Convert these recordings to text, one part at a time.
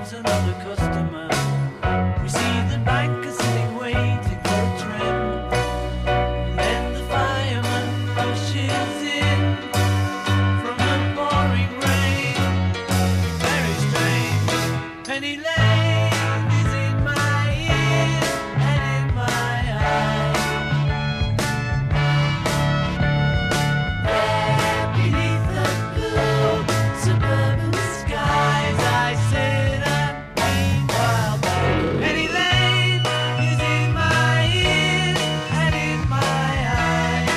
another customer. We see the banker sitting waiting for a trim. And then the fireman rushes in from the pouring rain. Very strange. Penny Lane is in my ears and in my eyes. There beneath the blue suburban skies, I sit and meanwhile Penny Lane is in my ears and in my eyes.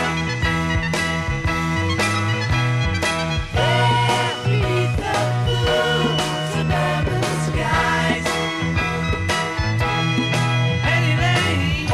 There beneath the blue suburban skies, Penny Lane.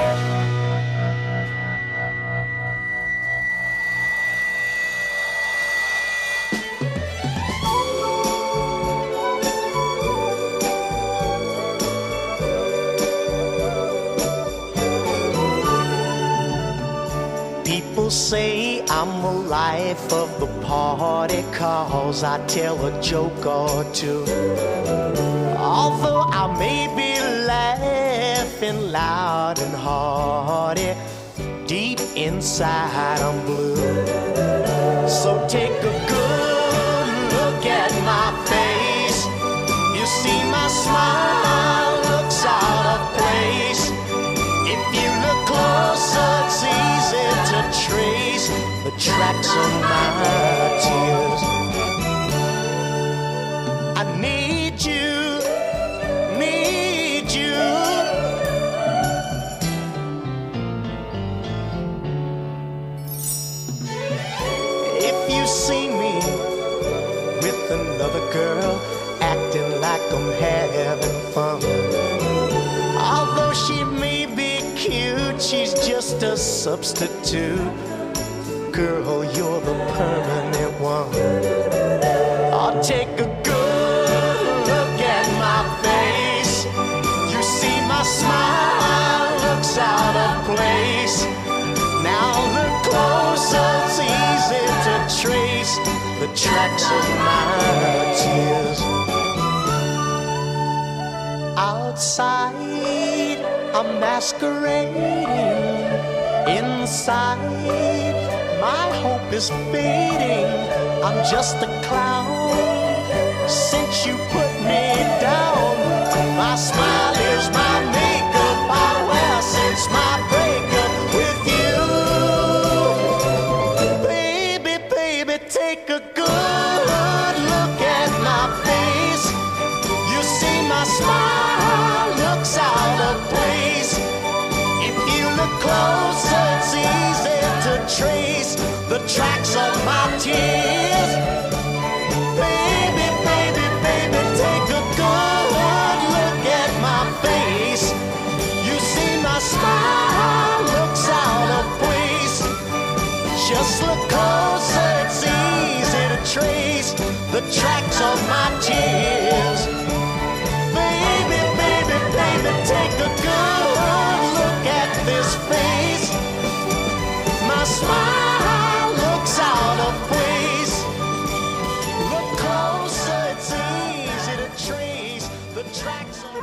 People say I'm the life of the party 'cause I tell a joke or two. Although I may be laughing loud and hearty, deep inside I'm blue. So take a good look at my face. You see my smile looks out of place. If you look closer, it's easy to trace the tracks of my tears. I need you, need you. If you see me with another girl, acting like I'm having fun, although she may be cute, she's just a substitute. Girl, you're the permanent one. I'll take a good look at my face. You see my smile looks out of place. Now look closer, it's easy to trace the tracks of my tears. Outside, I'm masquerading. Inside, my hope is fading. I'm just a clown since you put me down. My smile is my makeup I wear since my breakup with you. Baby, baby, take a good look at my face. You see my smile looks out of place. If you look closer, it's easy to trace the tracks of my tears. Baby, baby, baby, take a good look at my face. You see my smile looks out of place. Just look closer, it's easy to trace the tracks of my tears. Baby, baby, baby, take a good look at this face. My smile looks out of place. Look closer, it's easy to trace the tracks of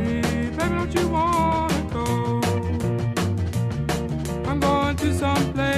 I'm going to some place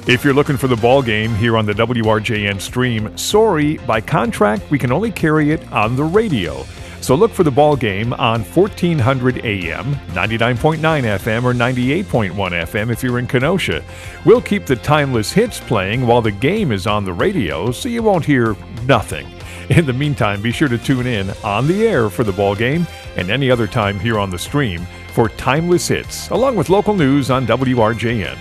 If you're looking for the ball game here on the WRJN stream, sorry, by contract, we can only carry it on the radio. So look for the ball game on 1400 AM, 99.9 FM, or 98.1 FM if you're in Kenosha. We'll keep the timeless hits playing while the game is on the radio, so you won't hear nothing. In the meantime, be sure to tune in on the air for the ball game and any other time here on the stream for timeless hits, along with local news on WRJN.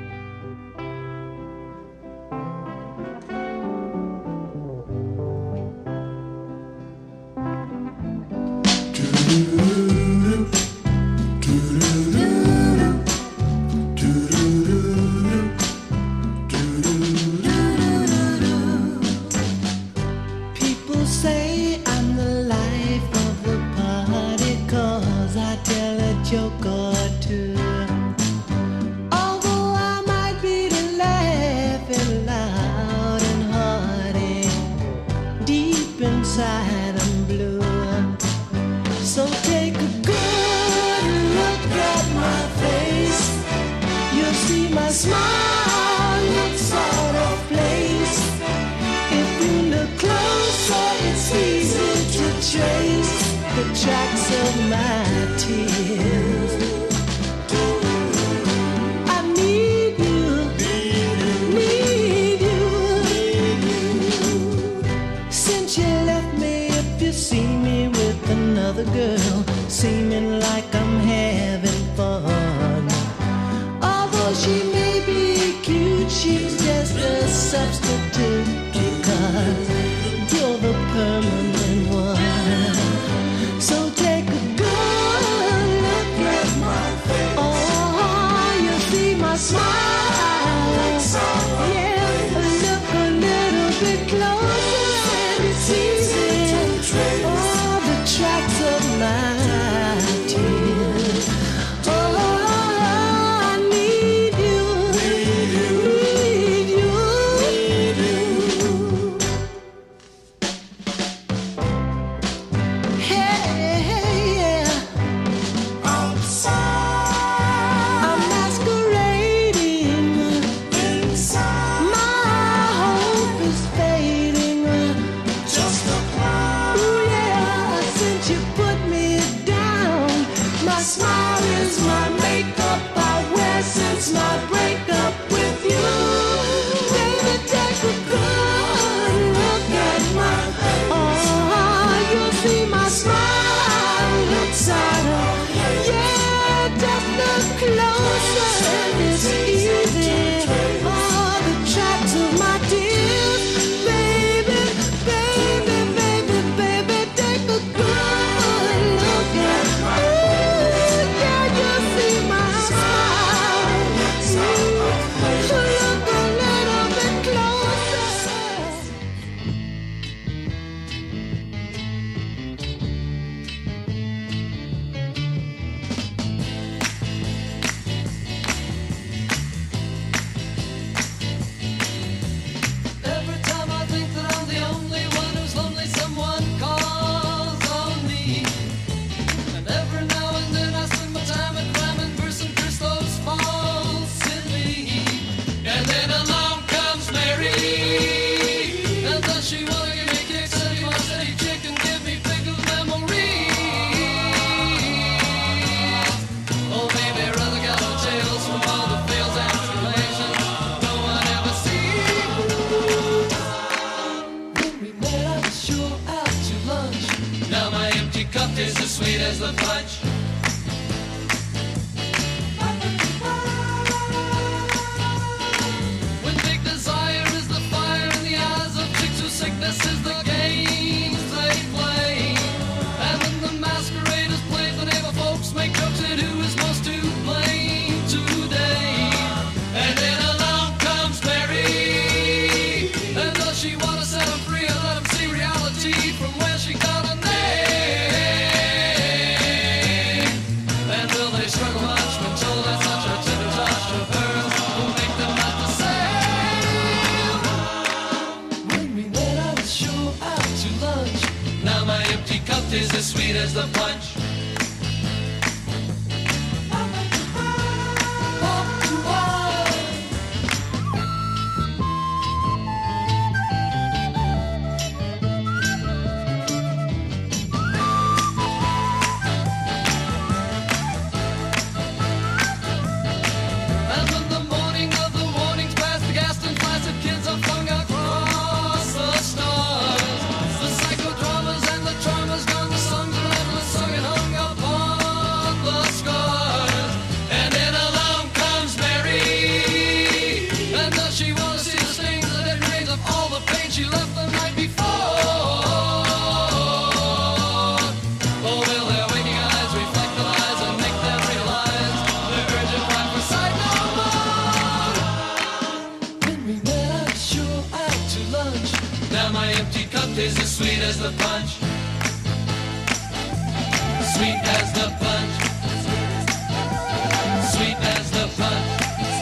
People say I'm the life of the party 'cause I tell a joke or two. Although I might be laughing loud and hearty, deep inside I'm blue. So take a good look at my face. You'll see my smile looks out of place. If you look closer, it's easy to trace the tracks of my tears. I need you, need you. Since you left me, if you see me with another girl, seeming like I'm having fun. Although she may be cute, she's just a substitute because you're the permanent one. So take a good look at my face. Oh, you'll see my smile. Yeah, look a little bit closer and it's easy. Oh, the tracks of my tears. Oh, I need you, need you. Hey, yeah. I'm masquerading inside. My hope is fading. Just a cloud. Ooh, yeah. Since you put me down, my smile is my makeup I wear since my breakup with you. Baby, take a good look at my face. Oh, you'll see my smile looks out of. Yeah, just look closer and it's easy. Oh, the tracks of my tears. Baby, baby, baby, baby, take a good look at. Ooh, yeah, you'll see my smile. Look a little bit closer. Every time I think that I'm the only one who's lonely, someone calls on me. And every now and then I spend my time at crime and person Christos falls in me. And then along comes Mary. And does she wanna give me kicks? Steady my steady chick and give me pickle memory. Oh baby, rather got no jails from all the fails and tribulations no one ever sees. When we met, I was sure out to lunch. Now my empty cup is as sweet as the punch. When big desire is the fire in the eyes of chicks whose sickness is the games they play. And when the masquerade is played, the neighbor folks make jokes at who is most to blame today. And then along comes Mary. And does she want to set him free and let him see reality from where she got a name? And will they struggle much when told that such a tender touch of hers will make them not the same? When we met, I was sure out to lunch. Now my empty cup is as sweet as the punch. Up to one. taste as sweet as the punch. Sweet as the punch. Sweet as the punch.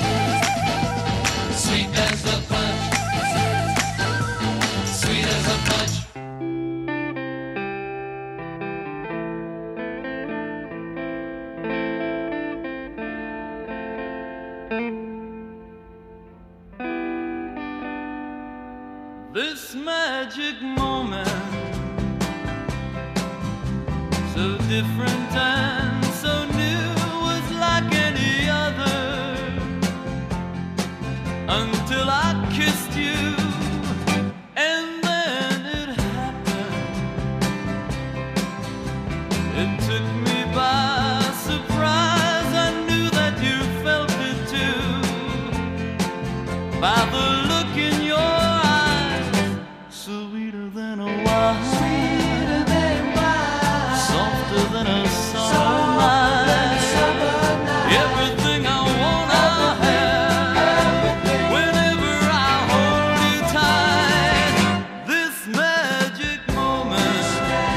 Sweet as the punch. Sweet as the punch. This magic moment, so different and so new, was like any other, until I kissed you, and then it happened. It took me by surprise. I knew that you felt it too, by the look in your sweeter than a wine, sweeter than wine, softer than a summer night. Everything I want, I have. Whenever I hold you tight, this magic moment,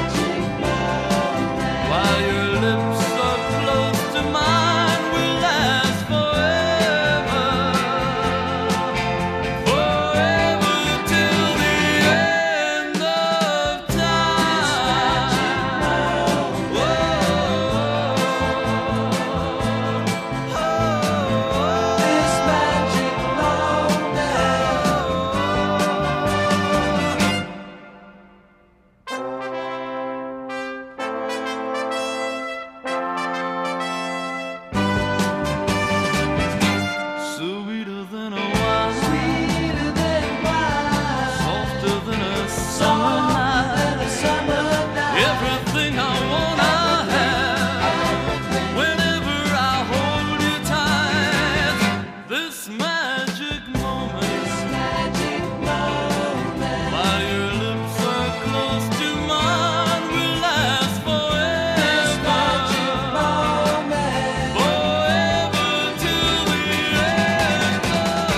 while your lips are close to mine, will last forever, forever till the end of time. This magic sweeter than a wine, sweeter than wine, softer than a summer night. Everything I want, I have. Whenever I hold you tight, this magic moment, while your lips are close to mine, will last forever, forever till the end of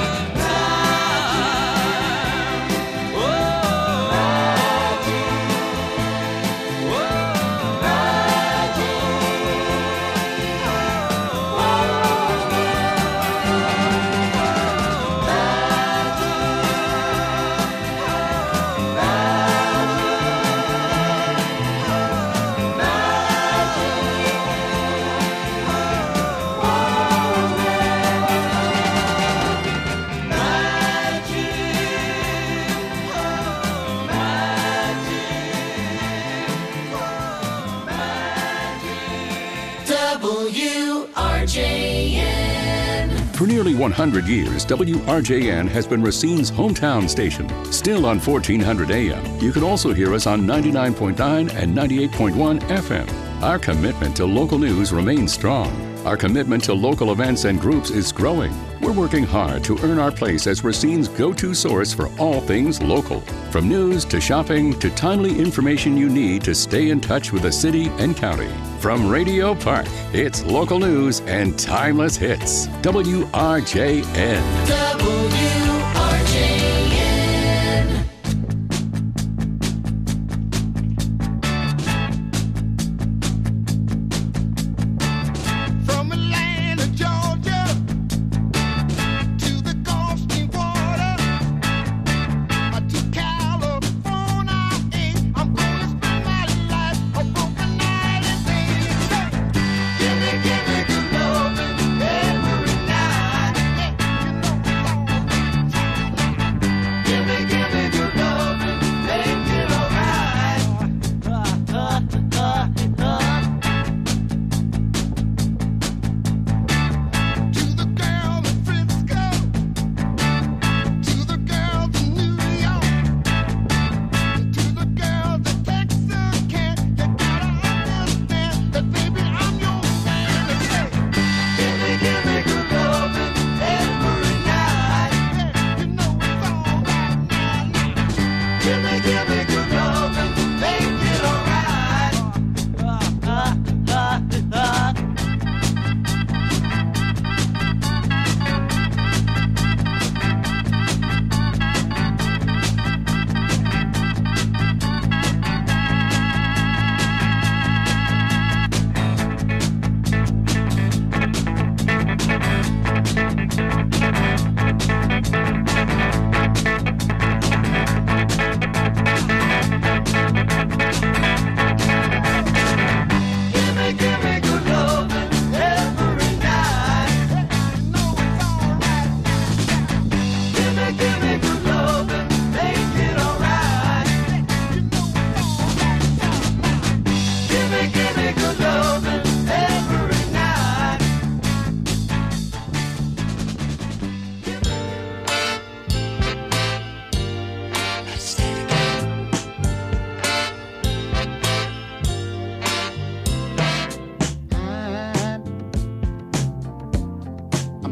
time. WRJN. For nearly 100 years, WRJN has been Racine's hometown station. Still on 1400 AM, you can also hear us on 99.9 and 98.1 FM. Our commitment to local news remains strong. Our commitment to local events and groups is growing. We're working hard to earn our place as Racine's go-to source for all things local. From news to shopping to timely information you need to stay in touch with the city and county. From Radio Park, it's local news and timeless hits. WRJN. WRJN. From Atlanta, Georgia, to the Gulf water, to California, I'm gonna spend my life a broken night and day. Give me good loving every night. You know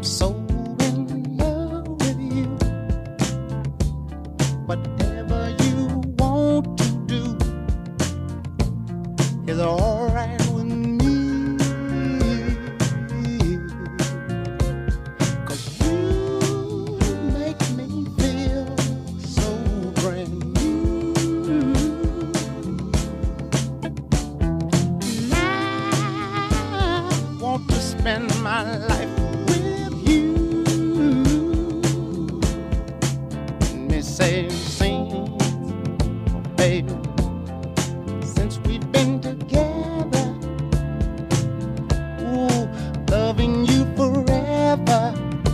I'm so in love with you. Whatever you want to do is alright with me. 'Cause you make me feel so brand new. And I want to spend my life with you. Let me say, sing, oh baby, since we've been together, ooh, loving you forever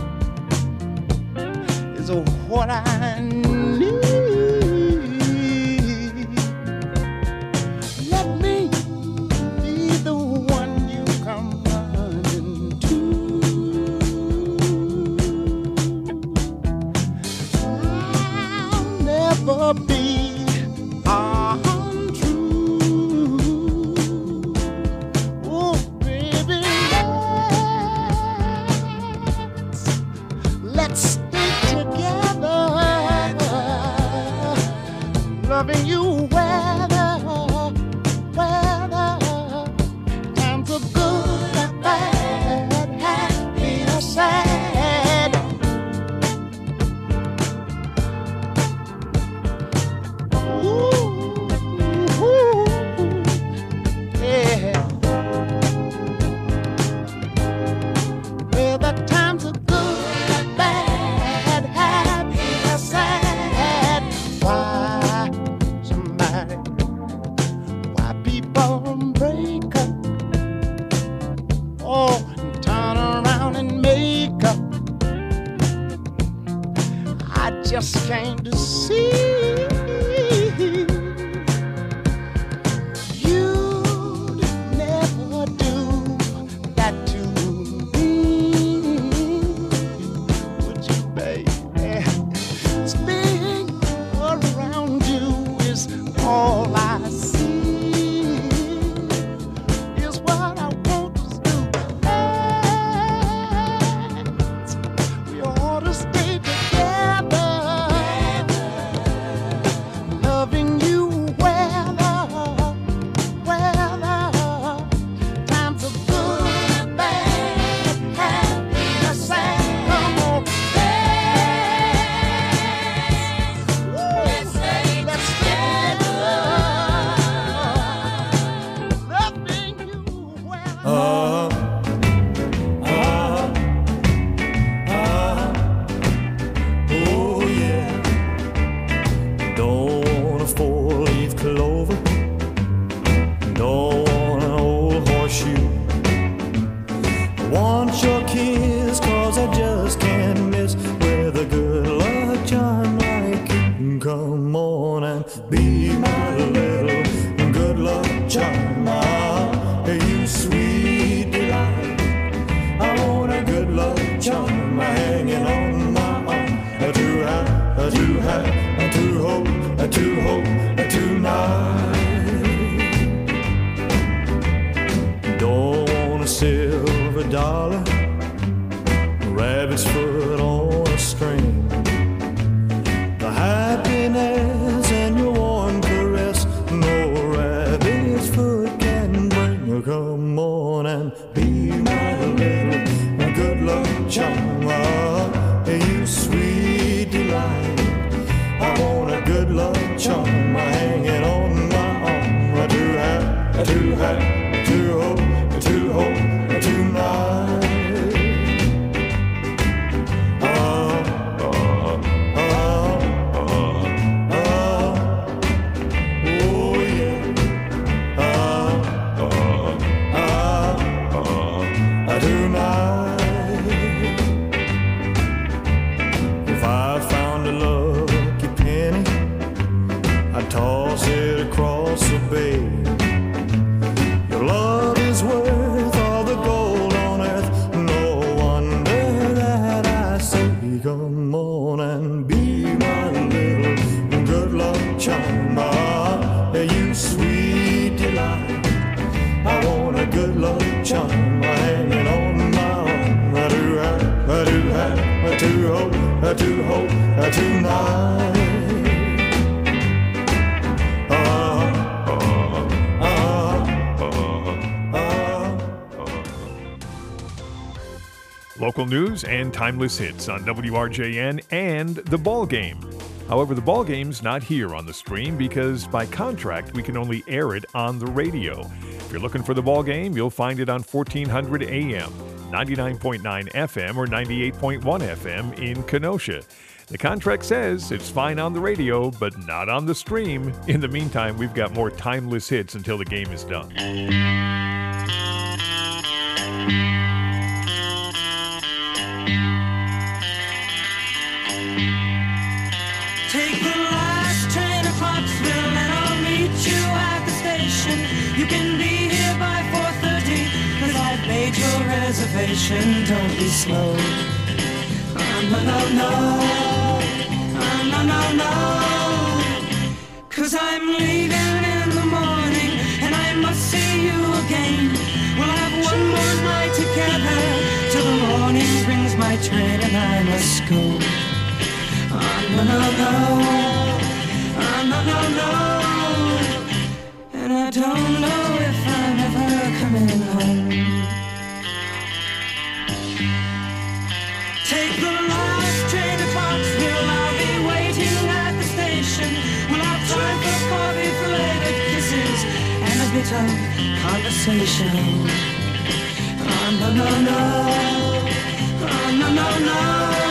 is what I need. Let me be the one you come running to. I'll never be untrue. Oh, baby, let's stay together, loving you weather, times are good or bad, happy or sad. Ooh, yeah. Well, the times are good or bad, happy or sad. Why people break up? Oh, and turn around and make up. I just came to see you'd never do that to me, would you, baby? Spinning around you is all I see, is what I want to do. We ought to stay together, loving you weather, times are good, bad, happy or sad. Come on, let's stay together, loving you weather. Oh yeah, don't want a four-leaf clover, don't want an old horseshoe. I want your kiss 'cause I just can't miss with a good luck charm like you. Come on and be my little good luck charm, you sweet delight. I want a good luck charm hanging on my arm, to have, to hope tonight. Don't want a silver dollar, rabbit's foot on a string. The happiness and your warm caress, no rabbit's foot can bring. Come on and be my little good luck charm, you sweet delight. I want a good luck charm hanging on my arm, to have, to hope tonight. Oh yeah. Tonight. tonight. Local news and timeless hits on WRJN and The Ball Game. However, The Ball Game's not here on the stream because by contract we can only air it on the radio. If you're looking for The Ball Game, you'll find it on 1400 AM, 99.9 FM, or 98.1 FM in Kenosha. The contract says it's fine on the radio, but not on the stream. In the meantime, we've got more timeless hits until the game is done. Take the last train to Clarksville and I'll meet you at the station. You can be here by 4:30, cause I've made your reservation. Don't be slow. No, no, no. No, no, no. Cause I'm leaving in the morning and I must see you again. We'll have one more night together till the morning brings my train and I must go. No, no, no. No, no, no. And I don't know if I'm ever coming home. Take the last train to Clarksville. I'll be waiting at the station. We'll have time for coffee-flavored kisses and a bit of conversation. No, no, no. No, no, no.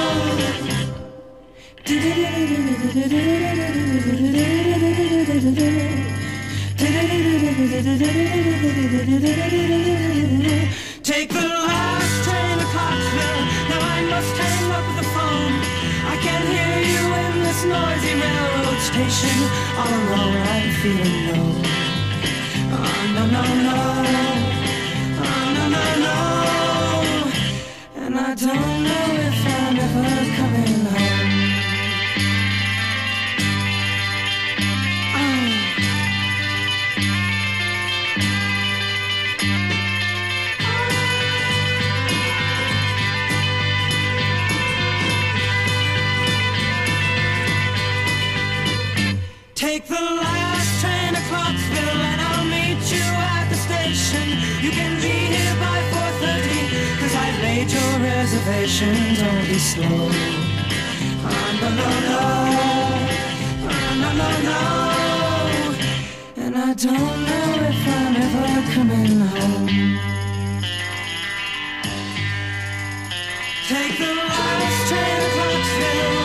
Take the last train to Clarksville. Now I must hang up the phone. I can't hear you in this noisy railroad station. All alone I'm feeling low. No, no, no. No, no, no. And I don't know if I'm ever coming home. Take the last train to Clarksville and I'll meet you at the station. You can be here by 4:30, cause I've made your reservation. Don't be slow. No, no, no. No, no, no. And I don't know if I'm ever coming home. Take the last train to Clarksville.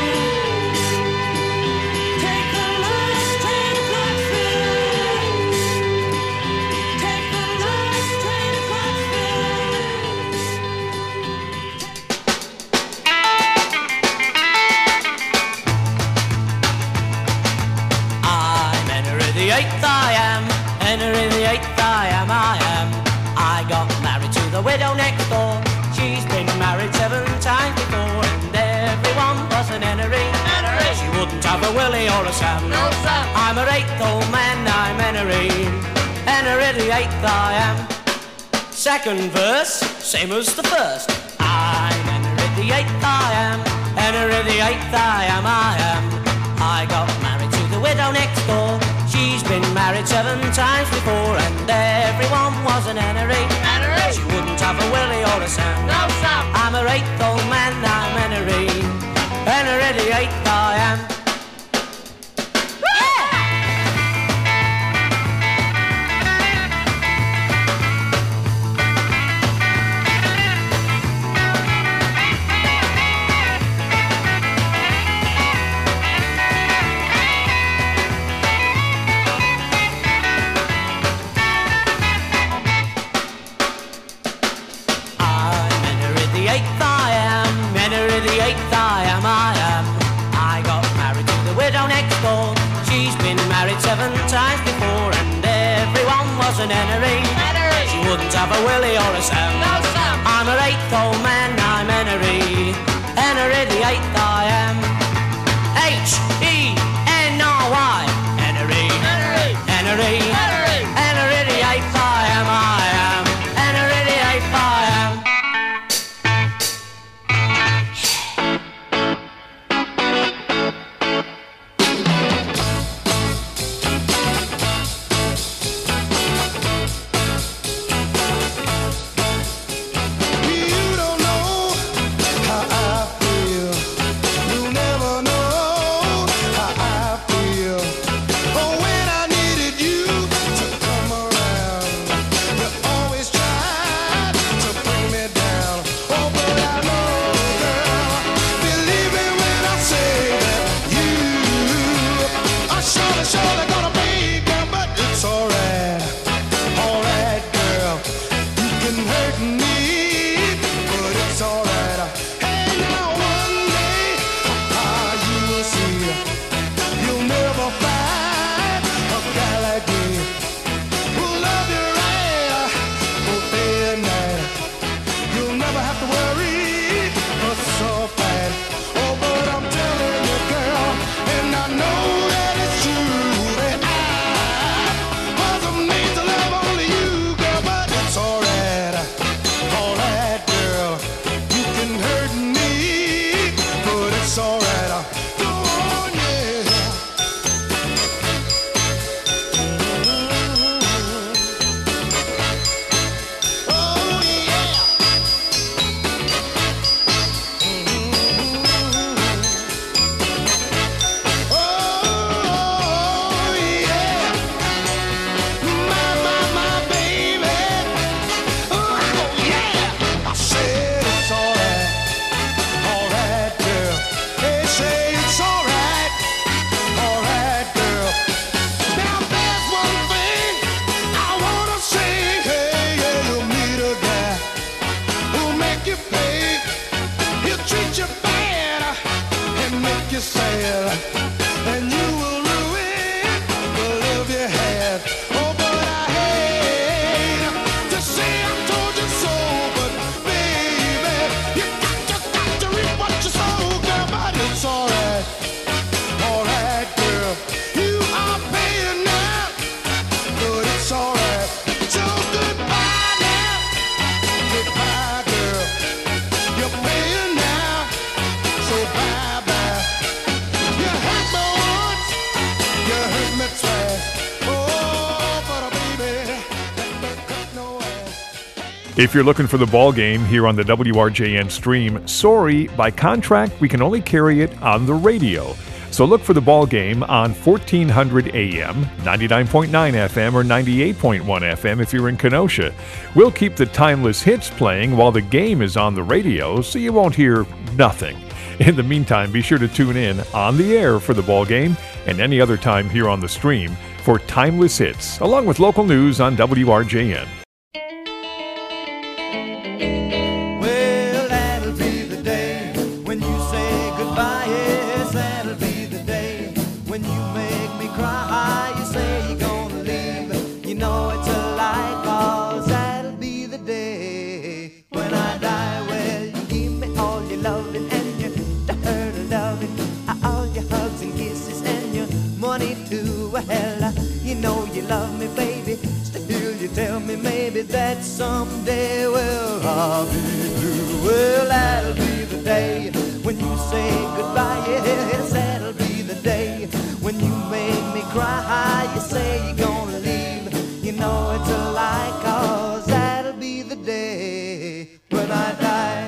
Henry the Eighth, I am. I got married to the widow next door. She's been married 7 times before, and everyone was an Henry. She wouldn't have a Willie or a Sam. No, Sam. I'm her 8th old man, I'm Henry. Henry the Eighth, I am. Second verse, same as the first. I'm Henry the Eighth, I am. Henry the Eighth, I am. I got married to the widow next door. She's been married 7 times before, and everyone was an Henry. She wouldn't have a Willie or a Sam. No, Sam. I'm her 8th old man, I'm Henry. Henry the Eighth, I am. I got married to the widow next door. She's been married 7 times before, and everyone was an Henry. She wouldn't have a Willie or a Sam. No, Sam. I'm her 8th old man, I'm Henry. Henry the Eighth, I am. Henry. Henry. Henry. Henry the Eighth, I am. Henry the Eighth, I am. treat you bad and make you sad, and you will ruin the love you had. Oh, but I hate to say I told you so, but baby, you got to reap what you sow, girl. But it's alright, girl. You are paying now, but it's alright. So goodbye now, goodbye, girl. You're paying now, so bye-bye. You hurt me once, you hurt me twice. Oh, but baby, that don't cut no ass. If you're looking for the ball game here on the WRJN stream, sorry, by contract, we can only carry it on the radio. So look for the ball game on 1400 AM, 99.9 FM, or 98.1 FM if you're in Kenosha. We'll keep the timeless hits playing while the game is on the radio, so you won't hear nothing. In the meantime, be sure to tune in on the air for the ball game and any other time here on the stream for timeless hits, along with local news on WRJN. Well, that'll be the day when you say goodbye. Yes, that'll be the day when you make me cry. You say you're gonna leave. You know it's a lie, 'cause that'll be the day when I die. Well, you give me all your loving and your loving, all your hugs and kisses and your money too. Well, you know you love me, baby. Still, you tell me maybe that someday, well, I'll be through. Well, that'll be the day when you say goodbye. Yes, that'll be the day when you make me cry. You say you're gonna leave. You know it's a lie, 'cause that'll be the day when I die.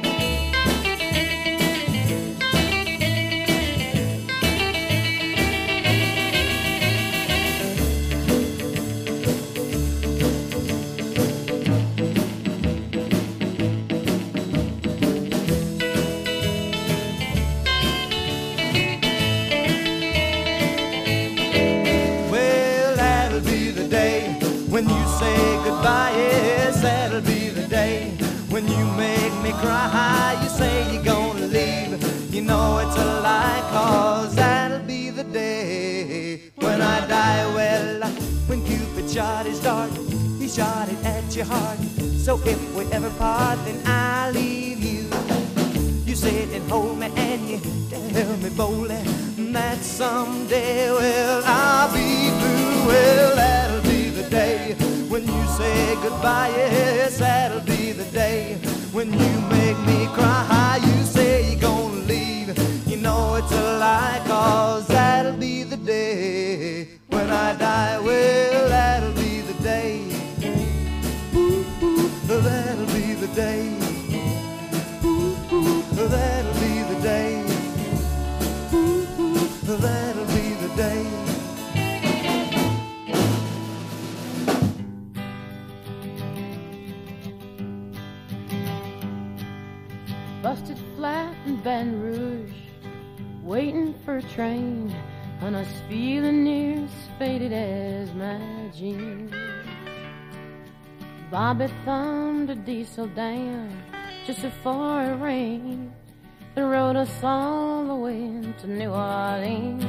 When you say goodbye, yes, that'll be the day when you make me cry. You say you're gonna leave. You know it's a lie, 'cause that'll be the day when I die. Well, when Cupid shot his dart, he shot it at your heart. So if we ever part, then I'll leave you. You sit and hold me and you tell me boldly that someday, well, I'll be through. Well, that'll be the day when you say goodbye. Yes, that'll be the day when you make me cry. You say you're gonna leave. You know it's a lie, 'cause that'll be the day when I die. Well, that'll be the day. Ooh, ooh, that'll be the day. Ooh, ooh, that'll be the day. Ooh, ooh, that'll be the day. Busted flat in Baton Rouge, waiting for a train, and I was feeling near as faded as my jeans. Bobby thumbed a diesel down just before it rained and rode us all the way to New Orleans.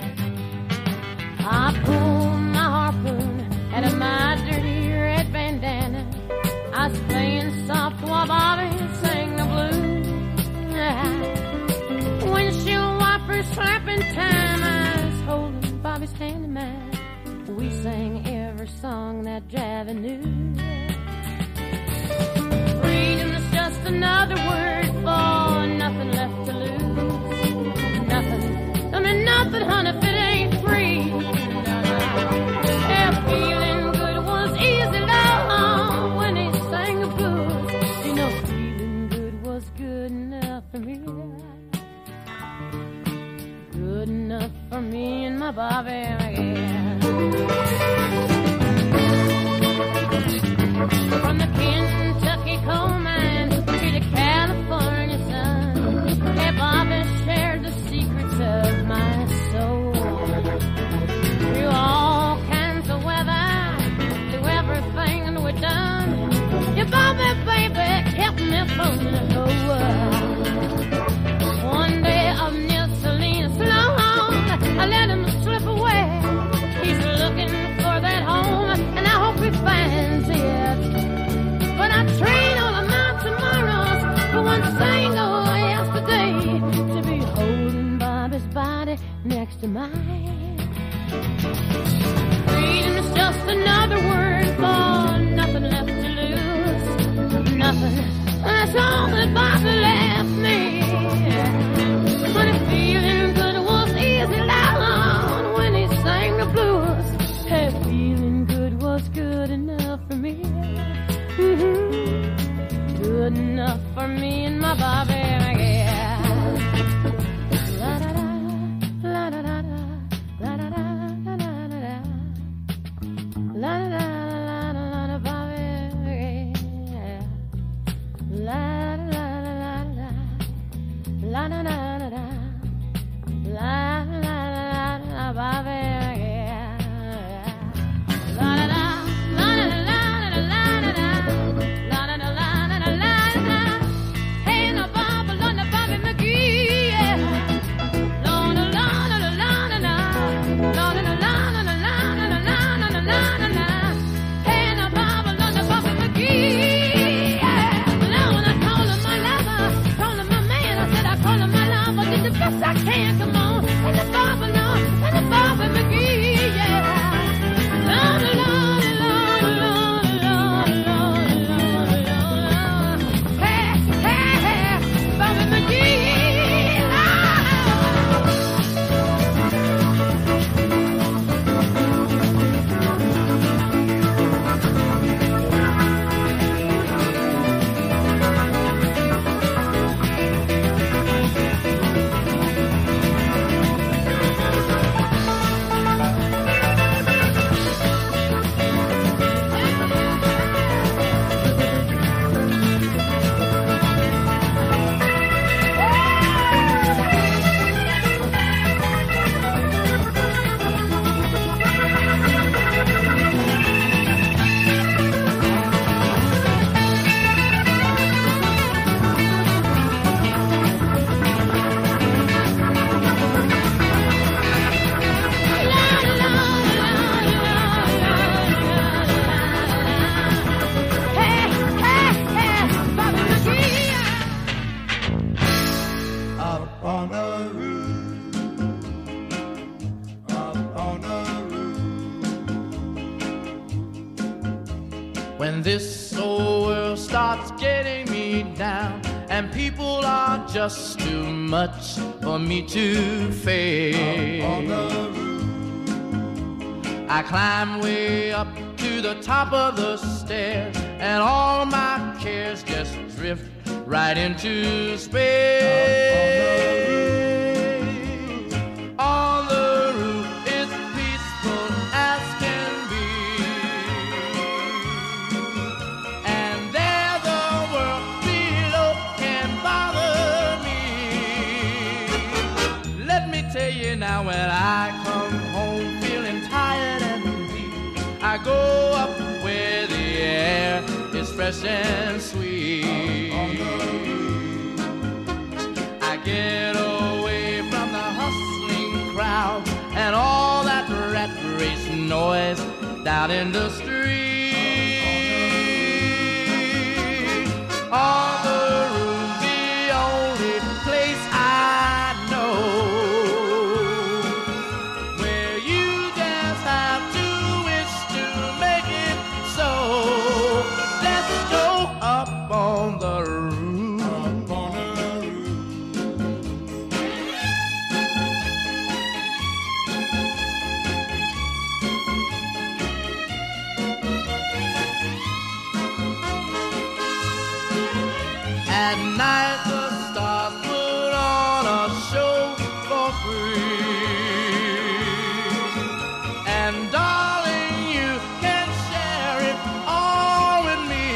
I pulled my harpoon out of my dirty red bandana. I was playing soft while Bobby sang the blues. Windshield wipers slapping time, I was holding Bobby's hand in mine. We sang every song that Javi knew. Freedom is just another word for nothing left to lose. Nothing, I mean nothing, honey, if it ain't free. Yeah, feeling good was easy, love, when he sang the blues. You know, feeling good was good enough for me. Good enough for me and my Bobby, yeah. From the Kentucky coal mine to the California sun, yeah, Bobby shared the secrets of my soul. Through all kinds of weather, through everything we've done, yeah, Bobby, baby, kept me from the whole world. of mine. Freedom is just another word for nothing left to lose. Nothing. That's all that Bobby left me. But feeling good was easy down when he sang the blues. Hey, feeling good was good enough for me. Good enough for me and my Bobby. Yeah. La da da, la da da da, la da da da da da da, la da da la da Bobby. Yeah. La da da la da, la da da da, la da da Bobby. Yeah. La da da, la da da la da la da da. I can't come on, and the Bobby no, and the Bobby McGee, yeah. Lord, Lord, Lord, Lord, Lord, Lord, Lord, Lord. Hey, hey, hey, Bobby McGee, when this old world starts getting me down and people are just too much for me to face. I climb way up to the top of the stairs and all my cares just drift right into space. On the roof it's peaceful as can be, and there the world below can bother me. Let me tell you now, when I come home feeling tired and weak, I go up where the air is fresh and sweet. I get away from the hustling crowd and all that rat race noise down in the street. On the roof, the only place I know where you just have to wish to make it so. Let's go up on the roof. At night the stars put on a show for free, and darling, you can share it all with me.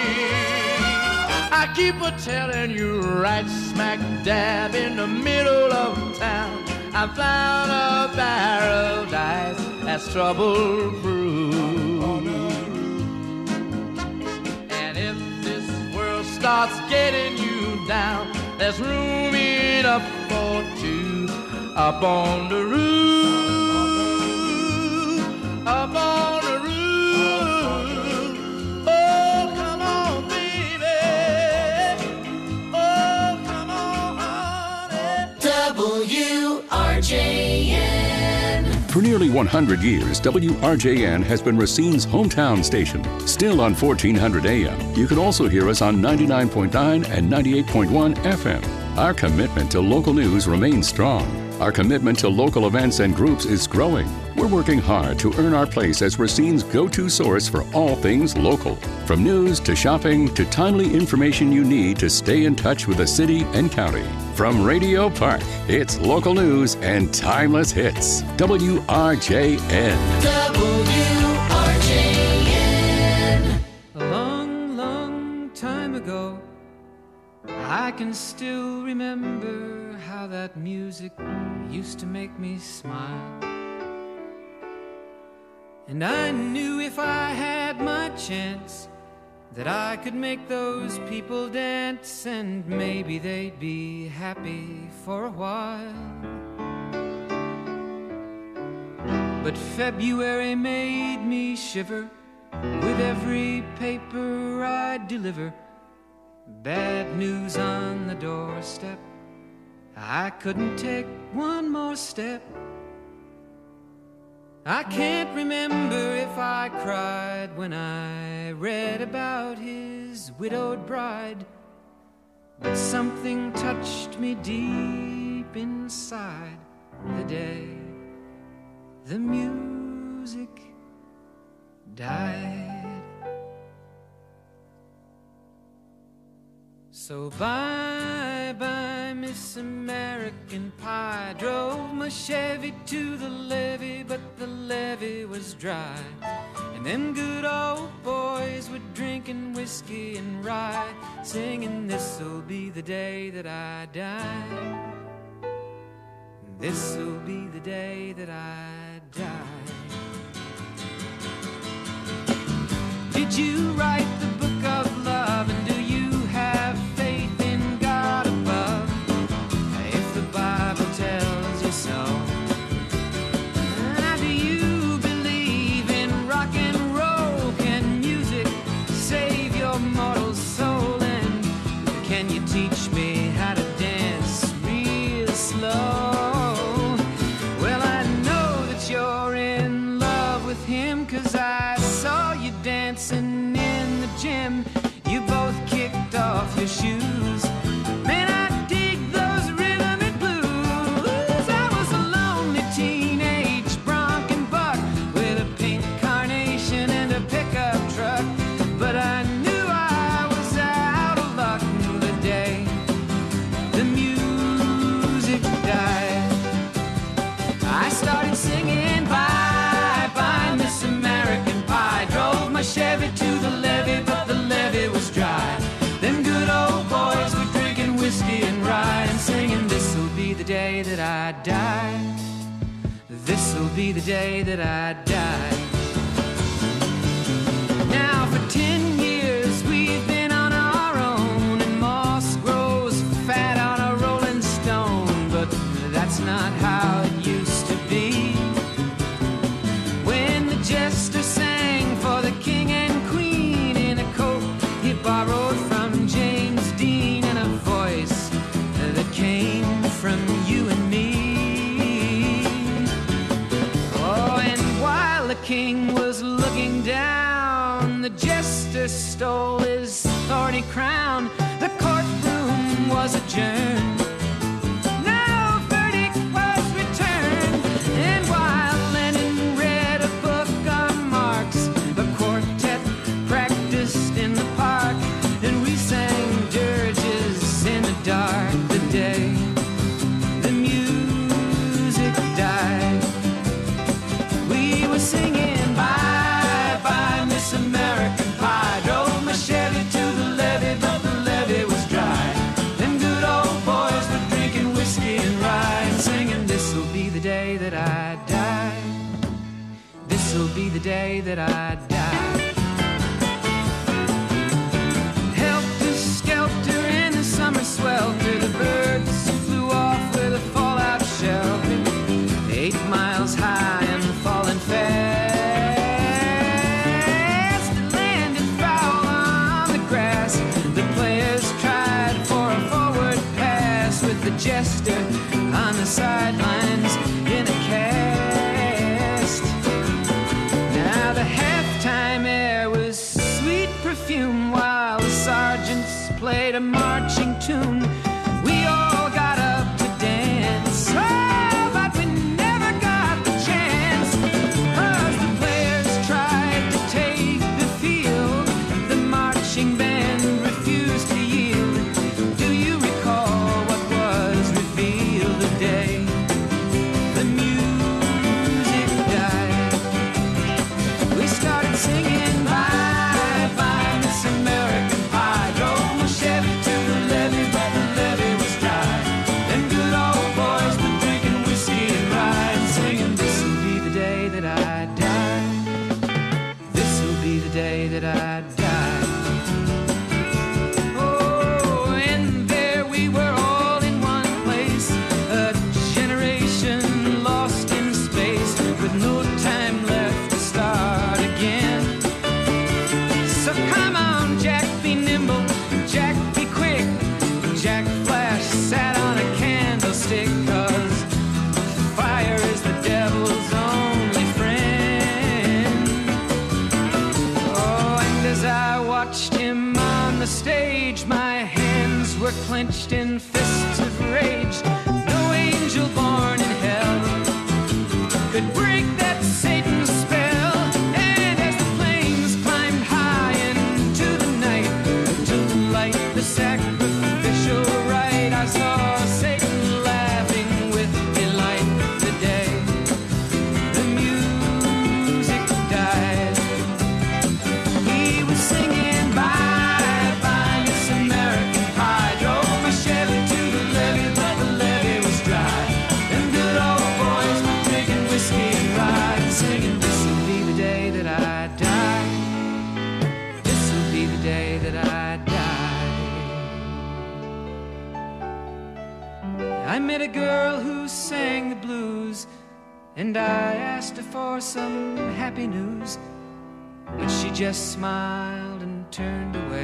I keep a telling you, right smack dab in the middle of town, I found a paradise that's trouble-proof. And if this world starts getting you down, there's room enough for two up on the roof, up on the roof. Oh, come on, baby. Oh, come on, honey. WRJN. For nearly 100 years, WRJN has been Racine's hometown station. Still on 1400 AM, you can also hear us on 99.9 and 98.1 FM. Our commitment to local news remains strong. Our commitment to local events and groups is growing. We're working hard to earn our place as Racine's go-to source for all things local. From news to shopping to timely information you need to stay in touch with the city and county. From Radio Park, it's local news and timeless hits. WRJN. WRJN. A long, long time ago, I can still remember how that music used to make me smile. And I knew if I had my chance that I could make those people dance, and maybe they'd be happy for a while. But February made me shiver with every paper I deliver. Bad news on the doorstep, I couldn't take one more step. I can't remember if I cried when I read about his widowed bride, but something touched me deep inside the day the music died. So bye-bye, Miss American Pie. Drove my Chevy to the levee, but the levee was dry. And them good old boys were drinking whiskey and rye, singing, this'll be the day that I die. This'll be the day that I die. Did you write the book of love, and do you have faith in God above? If the Bible tells you so. Do you believe in rock and roll? Can music save your mortal soul? And can you teach me how to dance real slow? Well, I know that you're in love with him, 'cause I saw you dancing in the gym. You both kicked off your shoes. Man, I dig those rhythm and blues. I was a lonely teenage bronc and buck with a pink carnation and a pickup truck, but I knew I was out of luck the day the music died. I started singing bye-bye, Miss American Pie. Drove my Chevy to the levee, but the levee was dry. Them good old boys were drinking whiskey and rye and singing, this'll be the day that I die. This'll be the day that I die. Now for 10 years we've been on our own, and moss grows fat on a rolling stone, but that's not how it used to be. When the jester sang for the king and queen in a coat he borrowed from James Dean, and a voice that came from you and me. Oh, and while the king was looking down, the jester stole his thorny crown. The courtroom was adjourned. No verdict was returned. And while Lenin read a book on Marx, the quartet practiced in the park, and we sang dirges in the dark the day the music died. We were singing bye-bye, Miss American Pie. Drove my Chevy to the levee, but the levee was dry. Them good old boys were drinking whiskey and rye and singing, this'll be the day that I die. This'll be the day that I die. Helter-skelter in the summer swelter, the birds flew off with a fallout shelter. 8 miles high and falling fast. It landed foul on the grass. The players tried for a forward pass with the jester on the sidelines in a cast. tune. We all got up to dance, oh, but we never got the chance. 'Cause the players tried to take the field, the marching band refused to yield. Do you recall what was revealed today? The music died. We started singing bye bye Miss American Pie. Drove my Chevy to the levee, but the levee was dry. Them good old boys were drinking whiskey and rye and singing, this'll be the day that I die. This'll be the day that I die. Oh, and there we were all in one place, a generation lost in space with no time left to start again. So come on, Jack, be nimble, Jack, be quick. Jack Flash sat on a candlestick, 'cause fire is the devil's only friend. Oh, and as I watched him on the stage, my hands were clenched in fists of rage. No angel born in hell could break that Satan's spell. And as the flames climbed high into the night to light the sacrificial rite, I saw Satan laughing with delight the day the music died. He was singing bye bye Miss American Pie. Drove my Chevy to the levee, but the levee was dry. Them good old boys were drinking whiskey and rye and singing, this'll be the day that I die. This'll be the day that I die. I met a girl who sang the blues, and I asked her for some happy news, but she just smiled and turned away.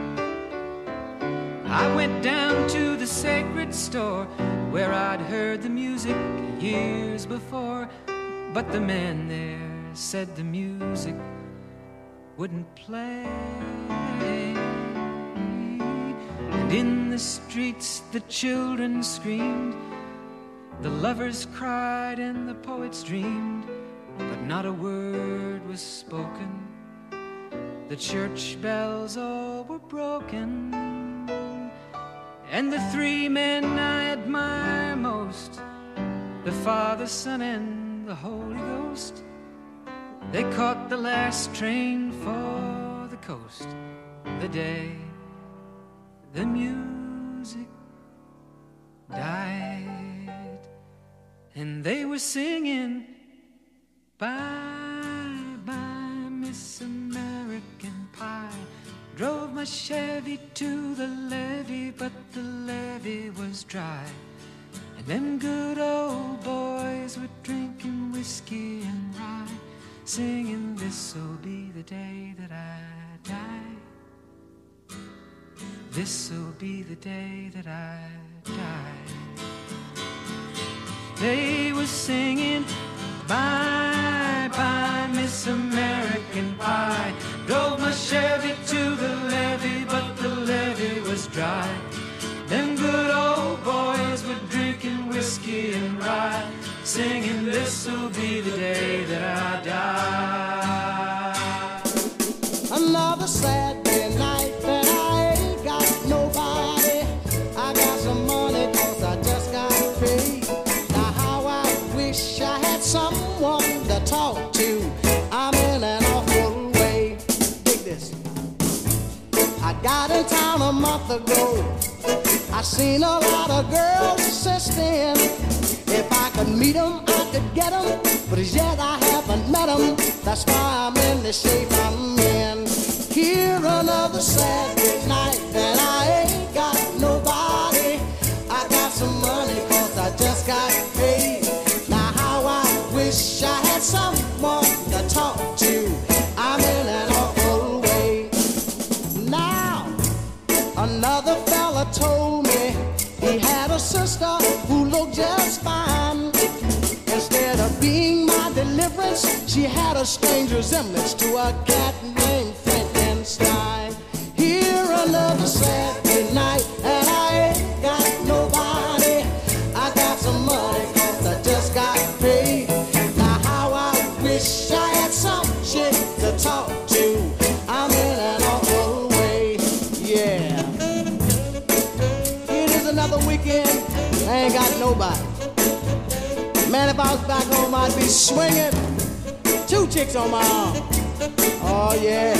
I went down to the sacred store where I'd heard the music years before, but the man there said the music wouldn't play. And in the streets the children screamed, the lovers cried and the poets dreamed, but not a word was spoken. The church bells all were broken. And the three men I admire most, the Father, Son, and the Holy Ghost, they caught the last train for the coast the day the music died. And they were singing bye bye Miss American Pie. Drove my Chevy to the levee, but the levee was dry. And them good old boys were drinking whiskey and rye, singing, this'll be the day that I die. This'll be the day that I die. They were singing bye bye Miss American Pie. Drove my Chevy to the levee, but the levee was dry. Them good old boys were drinking whiskey and rye, singing, this'll be the day that I die. Another Saturday night that I ain't got nobody. I got some money 'cause I just got paid. Now how I wish I had someone to talk to. I'm in an awful way. Dig this. I got in town a month ago. I seen a lot of girls since then. If I could meet them, I could get them, but as yet I haven't met them. That's why I'm in the shape I'm in. Here another Saturday night and I ain't got nobody. I got some money 'cause I just got paid. Now how I wish I had someone to talk to. I'm in an awful way. Now another fella told me he had a sister who looked just fine. Instead of being my deliverance, she had a strange resemblance to a cat named Frankenstein. Here another Saturday night and I I ain't got nobody. Man, if I was back home, I'd be swinging 2 chicks on my arm. Oh, yeah.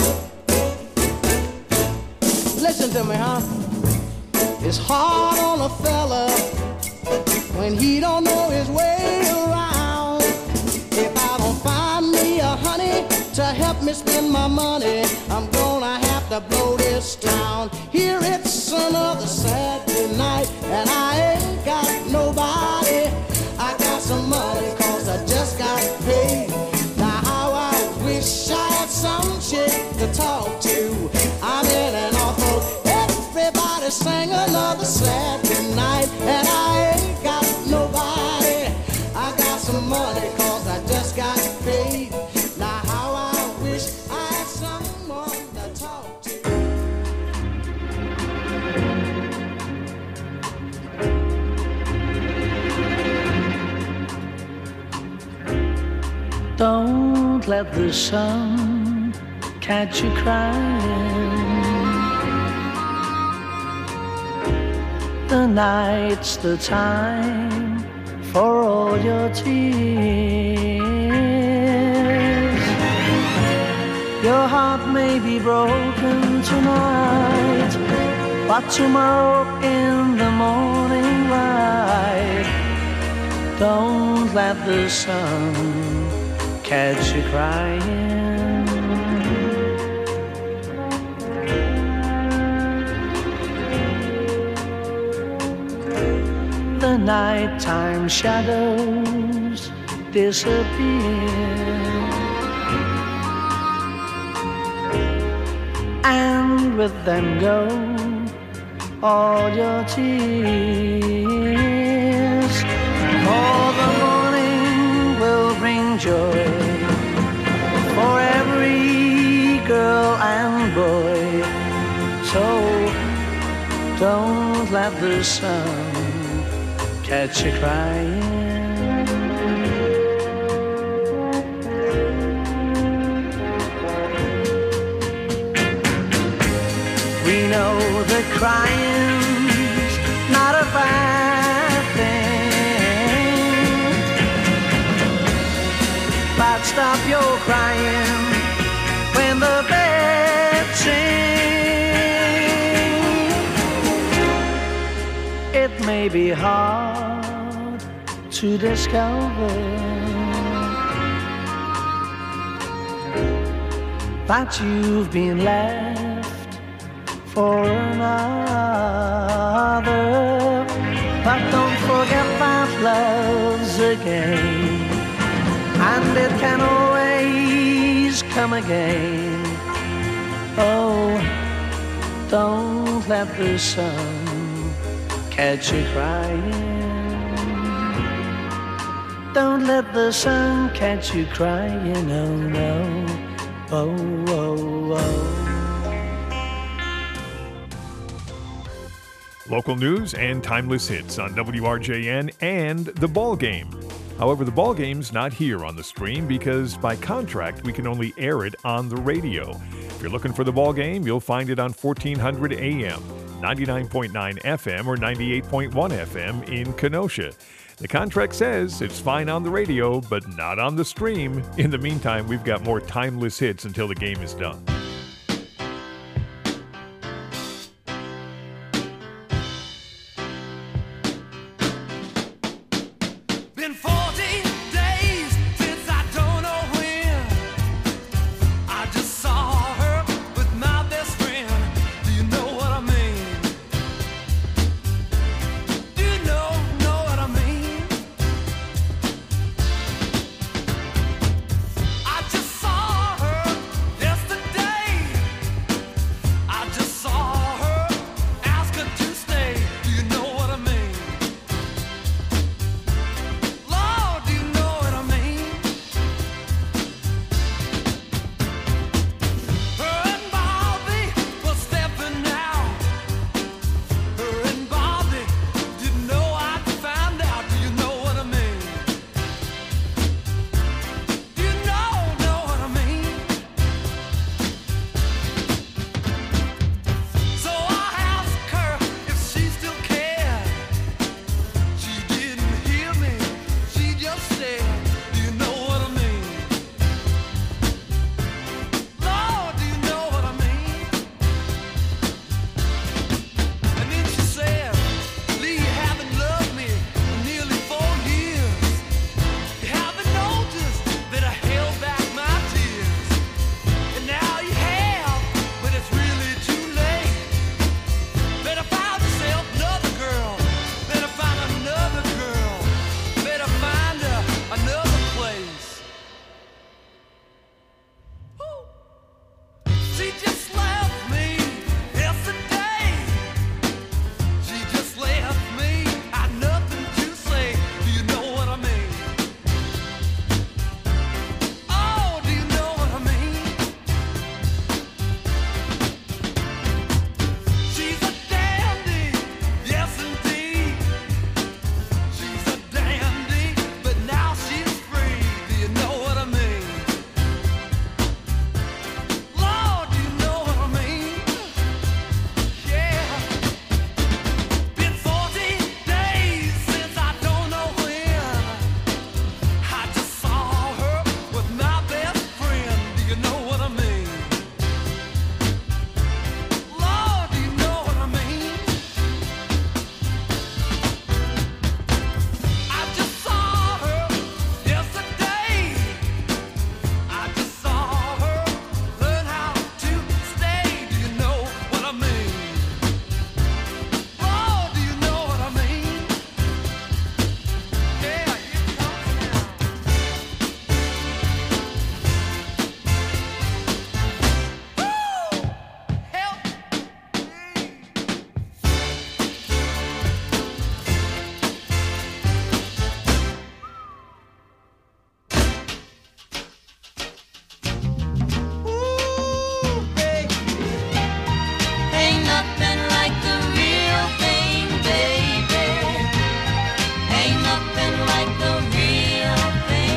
Listen to me, huh? It's hard on a fella when he don't know his way around. If I don't find me a honey to help me spend my money, I'm gonna have to blow this town. Here it's another Saturday night, and I ain't got nobody. I got some money, cause I just got paid. Now how I wish I had some chick to talk to. I'm in an awful, everybody sing another Saturday night, and I ain't got nobody. I got some money, cause I just got paid. Now how I wish I had someone to talk to. Don't let the sun catch you crying. The night's the time for all your tears. Your heart may be broken tonight, but tomorrow in the morning light, don't let the sun catch you crying. The nighttime shadows disappear, and with them go all your tears. For the morning will bring joy for every girl and boy. So don't let the sun catch you crying. We know that crying's not a bad thing, but stop your crying when the birds sing. It may be hard to discover that you've been left for another, but don't forget that love's a game, and it can always come again. Oh, don't let the sun catch you crying. Don't let the sun catch you crying, oh no, oh, oh, oh. Local news and timeless hits on WRJN and The Ball Game. However, The Ball Game's not here on the stream because by contract we can only air it on the radio. If you're looking for The Ball Game, you'll find it on 1400 AM, 99.9 FM, or 98.1 FM in Kenosha. The contract says it's fine on the radio, but not on the stream. In the meantime, we've got more timeless hits until the game is done.